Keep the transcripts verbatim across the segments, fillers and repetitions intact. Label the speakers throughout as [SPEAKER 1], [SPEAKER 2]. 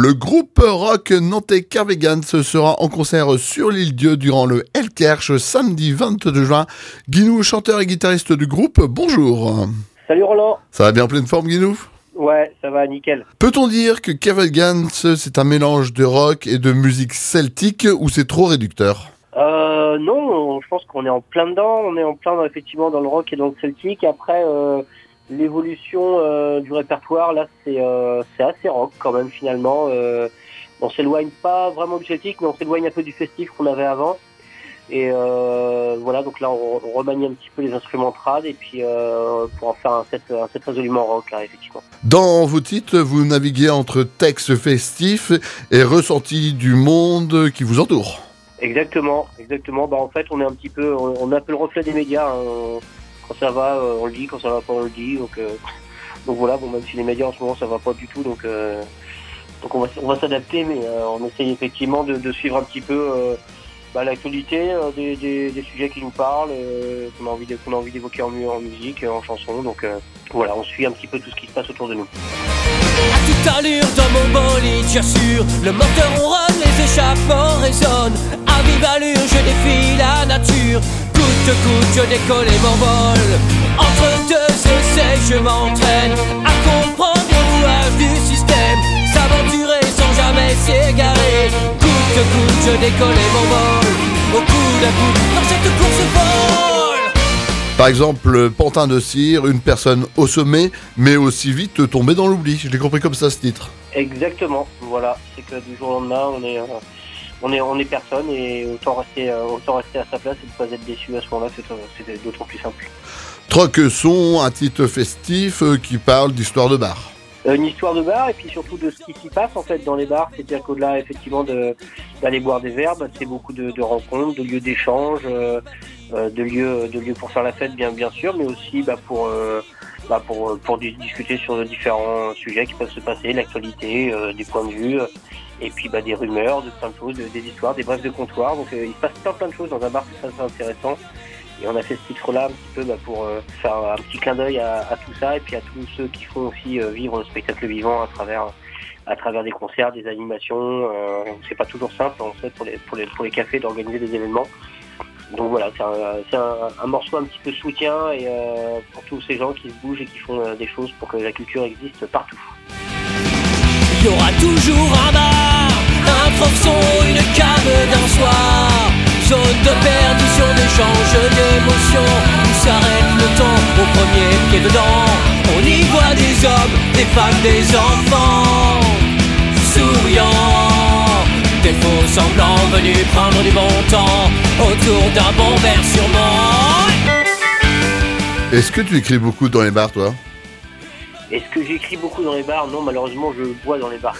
[SPEAKER 1] Le groupe rock nantais Kervegans sera en concert sur l'île Dieu durant le Hellkerch samedi vingt-deux juin. Guinou, chanteur et guitariste du groupe, bonjour.
[SPEAKER 2] Salut Roland.
[SPEAKER 1] Ça va bien en pleine forme, Guinou ?
[SPEAKER 2] Ouais, ça va, nickel.
[SPEAKER 1] Peut-on dire que Kervegans, c'est un mélange de rock et de musique celtique ou c'est trop réducteur ?
[SPEAKER 2] Euh, non, je pense qu'on est en plein dedans. On est en plein, effectivement, dans le rock et dans le celtique. Après, euh, l'évolution euh, du répertoire, là, c'est euh, c'est assez rock quand même, finalement. Euh, on s'éloigne pas vraiment du celtique, mais on s'éloigne un peu du festif qu'on avait avant. Et euh, voilà, donc là, on, on remanie un petit peu les instruments trad et puis euh, pour en faire un set, un set résolument rock, là, effectivement.
[SPEAKER 1] Dans vos titres, vous naviguez entre textes festifs et ressentis du monde qui vous entoure.
[SPEAKER 2] Exactement, exactement. Bah en fait, on est un petit peu, on, on est un peu le reflet des médias. Hein. Quand ça va, on le dit. Quand ça va pas, on le dit. Donc, euh, donc voilà. Bon, même si les médias en ce moment ça va pas du tout, donc euh, donc on va on va s'adapter, mais euh, on essaye effectivement de, de suivre un petit peu euh, bah, l'actualité euh, des, des, des sujets qui nous parlent, euh, qu'on a envie de, qu'on a envie d'évoquer en, en musique, en chanson. Donc euh, voilà, on suit un petit peu tout ce qui se passe autour de nous.
[SPEAKER 3] À toute allure dans mon bolide, j'assure, le moteur ronronne, les échappements résonnent. À vive allure, je défie la nature. Coûte que coûte, je décolle et m'envole. Entre deux essais, je m'entraîne à comprendre le rouage du système. S'aventurer sans jamais s'égarer. Coûte que coûte, je décolle et m'envole. Au coup d'un coup, dans cette course folle.
[SPEAKER 1] Par exemple, Pantin de Cire, une personne au sommet, mais aussi vite tombée dans l'oubli. Je l'ai compris comme ça, ce titre.
[SPEAKER 2] Exactement, voilà. C'est que du jour au lendemain, on est, euh, on est, on est personne et autant rester, euh, autant rester à sa place et ne pas être déçu à ce moment-là, c'est, c'est d'autant plus simple.
[SPEAKER 1] Troquesson, un titre festif euh, qui parle d'histoire de bar.
[SPEAKER 2] Euh, une histoire de bar et puis surtout de ce qui s'y passe en fait dans les bars, c'est-à-dire qu'au-delà effectivement de, d'aller boire des verres, bah, c'est beaucoup de, de rencontres, de lieux d'échange, euh, euh, de lieux, de lieux pour faire la fête bien bien sûr, mais aussi bah, pour euh, bah, pour pour discuter sur différents sujets qui peuvent se passer, l'actualité, euh, des points de vue, euh, et puis bah, des rumeurs, de plein de choses, de, des histoires, des brefs de comptoir. Donc euh, il se passe plein plein de choses dans un bar, c'est très intéressant. Et on a fait ce titre-là un petit peu bah, pour euh, faire un petit clin d'œil à, à tout ça et puis à tous ceux qui font aussi euh, vivre le spectacle vivant à travers à travers des concerts, des animations. Euh, c'est pas toujours simple en fait pour les pour les pour les cafés d'organiser des événements. Donc voilà, c'est un c'est un, un morceau un petit peu soutien et euh, pour tous ces gens qui se bougent et qui font euh, des choses pour que la culture existe partout.
[SPEAKER 3] Il y aura toujours un bar, un profson, une cave d'un soir. Zone de perdition, d'échange, d'émotion. Où s'arrête le temps au premier pied dedans. On y voit des hommes, des femmes, des enfants souriants, des faux semblants venus prendre du bon temps autour d'un bon verre sûrement.
[SPEAKER 1] Est-ce que tu écris beaucoup dans les bars, toi ?
[SPEAKER 2] Est-ce que j'écris beaucoup dans les bars ? Non, malheureusement, je bois dans les bars.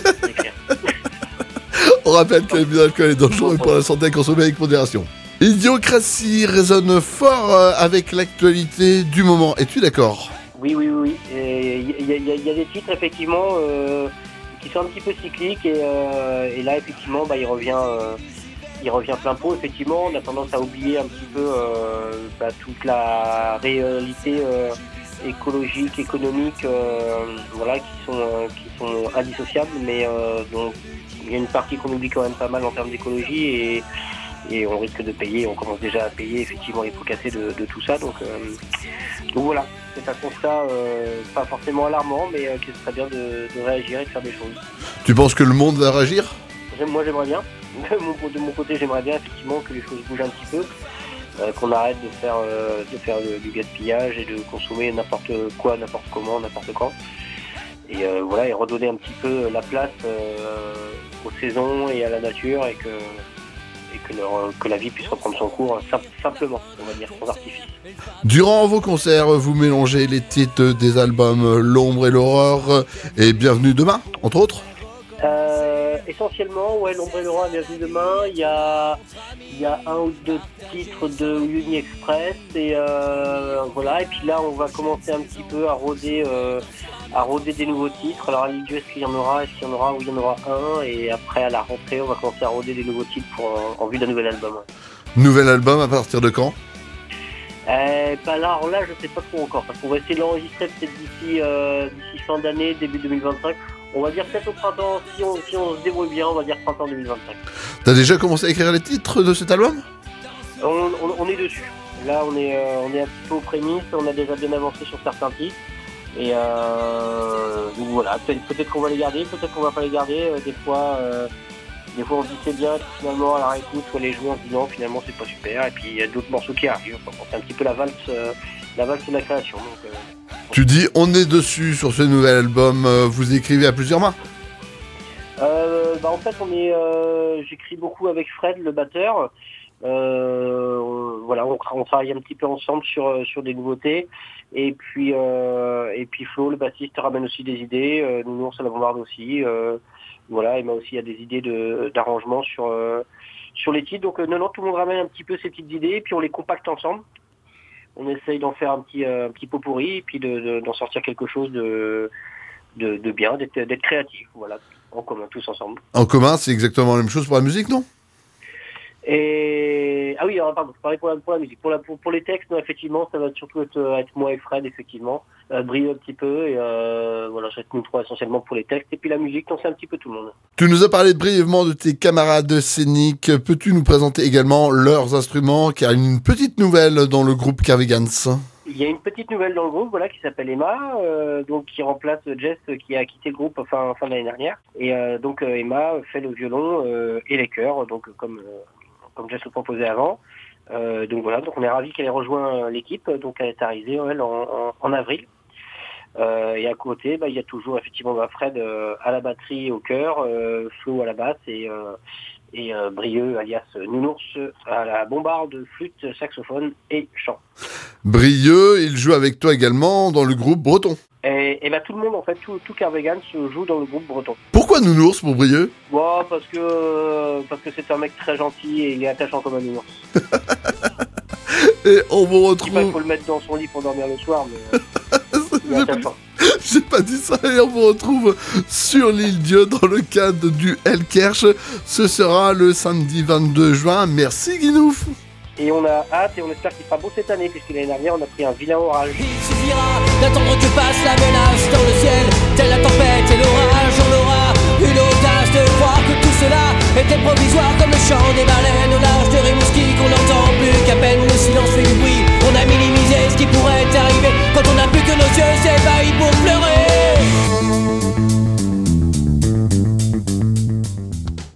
[SPEAKER 1] On rappelle que l'alcool est dangereux pour la santé à consommer avec modération. Idiocratie résonne fort avec l'actualité du moment. Es-tu d'accord ?
[SPEAKER 2] Oui, oui, oui. Il y, y, y a des titres, effectivement, euh, qui sont un petit peu cycliques. Et, euh, et là, effectivement, bah, il revient... Euh, il revient plein pot, effectivement. On a tendance à oublier un petit peu euh, bah, toute la réalité euh, écologique, économique, euh, voilà, qui sont, euh, qui sont indissociables, mais euh, donc il y a une partie qu'on oublie quand même pas mal en termes d'écologie et, et on risque de payer, on commence déjà à payer effectivement les pots cassés de, de tout ça. Donc, euh, donc voilà, c'est un constat euh, pas forcément alarmant, mais euh, qui serait bien de, de réagir et de faire des choses.
[SPEAKER 1] Tu penses que le monde va réagir ?
[SPEAKER 2] Moi j'aimerais bien, de mon, de mon côté j'aimerais bien effectivement que les choses bougent un petit peu, euh, qu'on arrête de faire, euh, de faire le, du gaspillage et de consommer n'importe quoi, n'importe comment, n'importe quand. Et euh, voilà, et redonner un petit peu la place euh, aux saisons et à la nature et que, et que, leur, que la vie puisse reprendre son cours sim- simplement, on va dire, sans artifice.
[SPEAKER 1] Durant vos concerts, vous mélangez les titres des albums L'Ombre et l'Horreur et Bienvenue demain, entre autres ?
[SPEAKER 2] Euh, essentiellement, ouais, L'Ombre et l'Horreur, Bienvenue demain. Il y a, il y a un ou deux titres de Uni Express et euh, voilà. Et puis là, on va commencer un petit peu à rôder, euh, à rôder des nouveaux titres. Alors à l'île Dieu, est-ce qu'il y en aura ? Est-ce qu'il y en aura ? Oui, il y en aura un. Et après, à la rentrée, on va commencer à rôder des nouveaux titres pour, en, en vue d'un nouvel album.
[SPEAKER 1] Nouvel album à partir de quand ?
[SPEAKER 2] Euh, bah là, alors là, je sais pas trop encore, parce qu'on va essayer de l'enregistrer peut-être d'ici, euh, d'ici fin d'année, début deux mille vingt-cinq. On va dire peut-être au printemps, si on, si on se débrouille bien, on va dire printemps deux mille vingt-cinq.
[SPEAKER 1] T'as déjà commencé à écrire les titres de cet album?
[SPEAKER 2] On, on, on est dessus. Là, on est, euh, on est un petit peu aux prémices, on a déjà bien avancé sur certains titres. Et euh, donc voilà, peut-être, peut-être qu'on va les garder, peut-être qu'on va pas les garder. Euh, des fois, euh, des fois on se dit c'est bien, puis finalement à la réécoute, soit les jouer en se disant finalement c'est pas super. Et puis il y a d'autres morceaux qui arrivent. Enfin, c'est un petit peu la valse, euh, la valse de la création. Donc, euh,
[SPEAKER 1] Tu dis on est dessus sur ce nouvel album, euh, vous écrivez à plusieurs mains?
[SPEAKER 2] euh, bah en fait, on est, euh, j'écris beaucoup avec Fred, le batteur. Euh, on, voilà, on, on travaille un petit peu ensemble sur sur des nouveautés. Et puis euh, et puis Flo, le bassiste, ramène aussi des idées. Euh, nous, on la bombarde aussi. Euh, voilà, Emma aussi a des idées de d'arrangement sur euh, sur les titres. Donc euh, non, non, tout le monde ramène un petit peu ses petites idées, et puis on les compacte ensemble. On essaye d'en faire un petit euh, un petit pot pourri, et puis de, de, d'en sortir quelque chose de de, de bien, d'être d'être créatif. Voilà, en commun, tous ensemble.
[SPEAKER 1] En commun, c'est exactement la même chose pour la musique, non?
[SPEAKER 2] Et ah oui, alors, pardon, je parlais pour la, pour la musique. Pour, la, pour, pour les textes, non, effectivement, ça va surtout être, être moi et Fred, effectivement. Euh, briller un petit peu, et euh, voilà, ça va être nous trois essentiellement pour les textes. Et puis la musique, non, c'est un petit peu tout le monde.
[SPEAKER 1] Tu nous as parlé brièvement de tes camarades scéniques. Peux-tu nous présenter également leurs instruments, car il y a une petite nouvelle dans le groupe Carvigans?
[SPEAKER 2] Il y a une petite nouvelle dans le groupe, voilà, qui s'appelle Emma, euh, donc qui remplace Jess, qui a quitté le groupe fin, fin de l'année dernière. Et euh, donc euh, Emma fait le violon euh, et les chœurs, donc comme euh, comme Jess le proposait avant. Euh, donc voilà, donc on est ravis qu'elle ait rejoint l'équipe. Donc elle est arrivée elle en, en, en avril. Euh, et à côté, bah, il y a toujours effectivement bah, Fred euh, à la batterie, au chœur, euh, Flo à la basse et euh, et euh, Brieux alias Nounours à la bombarde, flûte, saxophone et chant.
[SPEAKER 1] Brieux, il joue avec toi également dans le groupe breton.
[SPEAKER 2] Et, et bah, tout le monde, en fait, tout, tout Carvigans se joue dans le groupe breton.
[SPEAKER 1] Pourquoi Nounours pour Brieux?
[SPEAKER 2] Bon, parce que parce que c'est un mec très gentil et il est attachant comme un nounours.
[SPEAKER 1] Et on vous
[SPEAKER 2] Je dis pas qu'il
[SPEAKER 1] retrouve...
[SPEAKER 2] faut le mettre dans son lit pour dormir le soir, mais euh, il est attachant.
[SPEAKER 1] J'ai pas dit ça, et on vous retrouve sur l'île Dieu dans le cadre du Hellkerch. Ce sera le samedi vingt-deux juin. Merci Guinouf.
[SPEAKER 2] Et on a hâte et on espère qu'il fera beau cette année, puisque l'année dernière on a pris un vilain orage.
[SPEAKER 3] Il suffira d'attendre que passe la menace dans le ciel, telle la tempête et l'orage. On aura une audace de croire que tout cela était provisoire, comme le chant des baleines au large de Rimouski.